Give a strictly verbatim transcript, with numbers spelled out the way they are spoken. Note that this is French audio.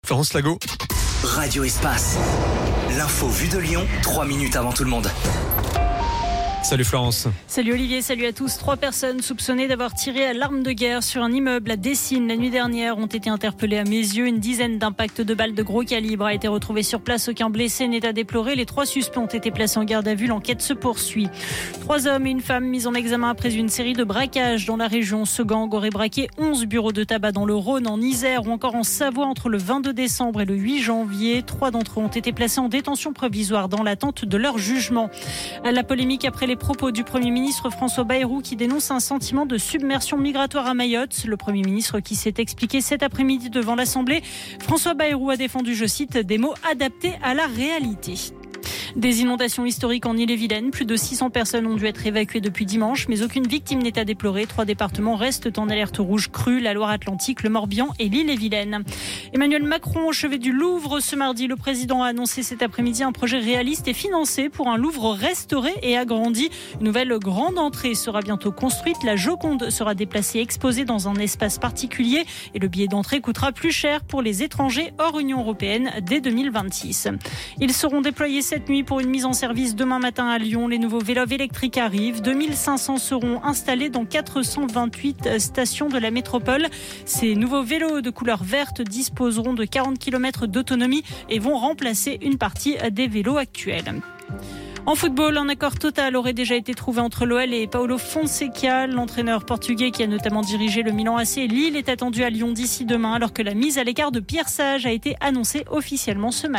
Florence Lago. Radio Espace. L'info vue de Lyon, trois minutes avant tout le monde. Salut Florence. Salut Olivier, salut à tous. Trois personnes soupçonnées d'avoir tiré à l'arme de guerre sur un immeuble à Dessines la nuit dernière ont été interpellées à mes yeux. Une dizaine d'impacts de balles de gros calibre a été retrouvée sur place. Aucun blessé n'est à déplorer. Les trois suspects ont été placés en garde à vue. L'enquête se poursuit. Trois hommes et une femme mis en examen après une série de braquages dans la région. Ce gang aurait braqué onze bureaux de tabac dans le Rhône, en Isère ou encore en Savoie entre le vingt-deux décembre et le huit janvier. Trois d'entre eux ont été placés en détention provisoire dans l'attente de leur jugement. La polémique après les propos du Premier ministre François Bayrou qui dénonce un sentiment de submersion migratoire à Mayotte. Le Premier ministre qui s'est expliqué cet après-midi devant l'Assemblée. François Bayrou a défendu, je cite, des mots adaptés à la réalité. Des inondations historiques en Ille-et-Vilaine. Plus de six cents personnes ont dû être évacuées depuis dimanche, mais aucune victime n'est à déplorer. Trois départements restent en alerte rouge crue, la Loire-Atlantique, le Morbihan et l'Ille-et-Vilaine. Emmanuel Macron au chevet du Louvre ce mardi. Le président a annoncé cet après-midi un projet réaliste et financé pour un Louvre restauré et agrandi. Une nouvelle grande entrée sera bientôt construite. La Joconde sera déplacée et exposée dans un espace particulier et le billet d'entrée coûtera plus cher pour les étrangers hors Union européenne dès deux mille vingt-six. Ils seront déployés cette nuit pour une mise en service demain matin à Lyon. Les nouveaux vélos électriques arrivent. deux mille cinq cents seront installés dans quatre cent vingt-huit stations de la métropole. Ces nouveaux vélos de couleur verte disposeront de quarante kilomètres d'autonomie et vont remplacer une partie des vélos actuels. En football, un accord total aurait déjà été trouvé entre l'O L et Paulo Fonseca. L'entraîneur portugais qui a notamment dirigé le Milan A C et Lille est attendu à Lyon d'ici demain alors que la mise à l'écart de Pierre Sage a été annoncée officiellement ce matin.